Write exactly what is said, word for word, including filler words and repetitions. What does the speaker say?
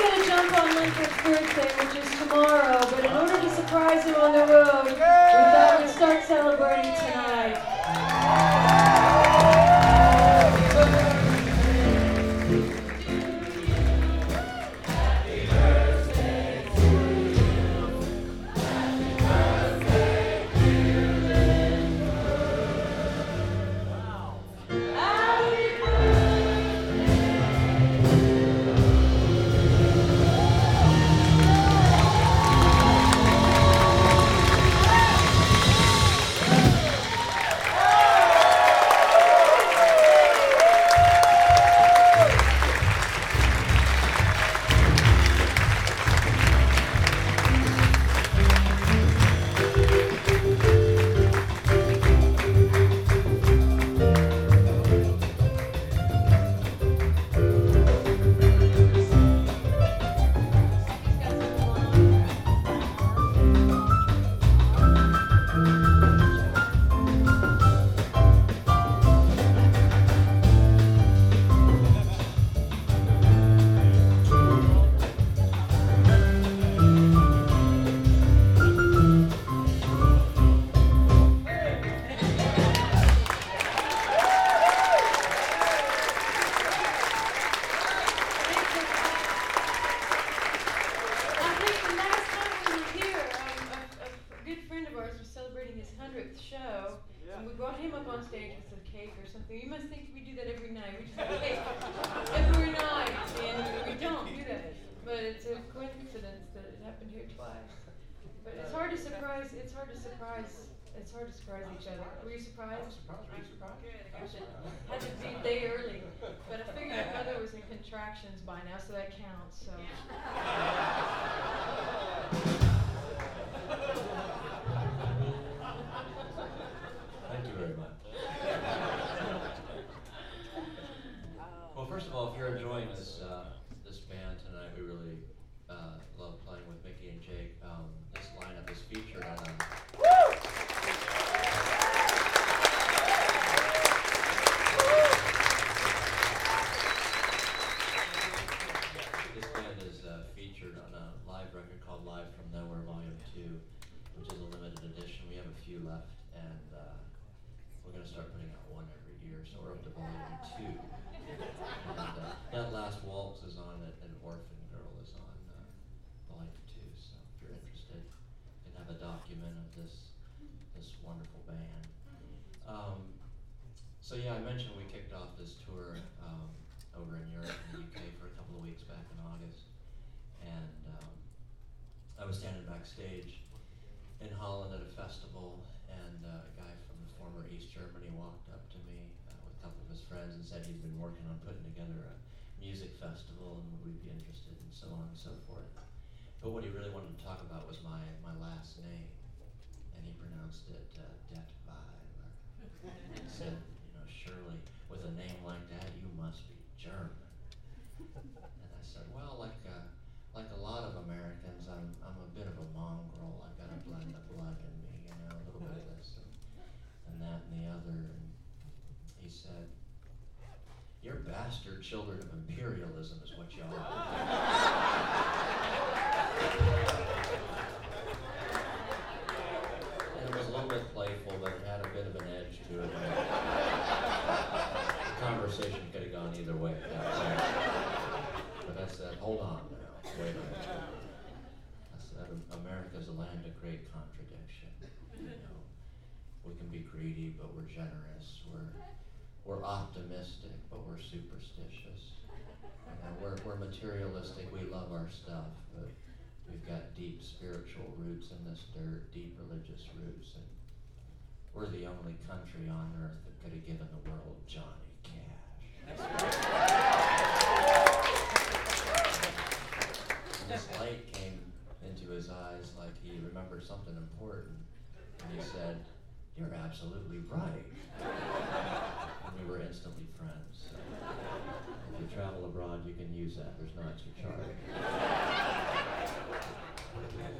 going to jump on Lincoln's birthday, which is tomorrow, but in order to surprise him on the road, we thought we'd start celebrating tonight. You must think we do that every night. We just have cake every night, and we don't do that. But it's a coincidence that it happened here twice. But it's hard to surprise. It's hard to surprise. It's hard to surprise each other. Were you surprised? I'm surprised. Were you surprised? Good. I got it. Had to be a day early, but I figured your mother was in contractions by now, so that counts. So. Thank you very much. Well, first of all, if you're enjoying this uh, this band tonight, we really uh, love playing with Mickey and Jake. Um, this lineup is featured on a this band is uh, featured on a live record called Live from Nowhere Volume two, which is a limited edition. We have a few left, and uh, we're going to start putting out one every year, so we're up to Volume two. And, uh, that last waltz is on it, and Orphan Girl is on uh, Volume two. So if you're interested, you can have a document of this this wonderful band. Um, so yeah, I mentioned we kicked off this tour um, over in Europe and the U K for a couple of weeks back in August, and um, I was standing backstage in Holland at a festival, and uh, a guy from the former East Germany walked up to me uh, with a couple of his friends and said he'd been working on putting together a music festival and would we be interested, and so on and so forth. But what he really wanted to talk about was my, my last name, and he pronounced it uh, Detweiler. He said, you know, surely with a name like that, you must be German. And I said, well, like uh, like a lot of Americans, I'm I'm a bit of a mongrel. I've got a blend of blood in me, you know, a little bit of this and, and that and the other. And he said, "You're bastard children of imperialism is what you are." And it was a little bit playful, but it had a bit of an edge to it. The conversation could have gone either way. But I said, hold on now, wait a minute. I said, America's a land of great contradiction. You know, we can be greedy, but we're generous. We're we're optimistic, but we're superstitious. You know, we're we're materialistic. We love our stuff, but we've got deep spiritual roots in this dirt, deep religious roots, and we're the only country on earth that could have given the world Johnny Cash. This light came into his eyes like he remembered something important, and he said, "You're absolutely right." And we were instantly friends. So if you travel abroad, you can use that. There's no extra charge.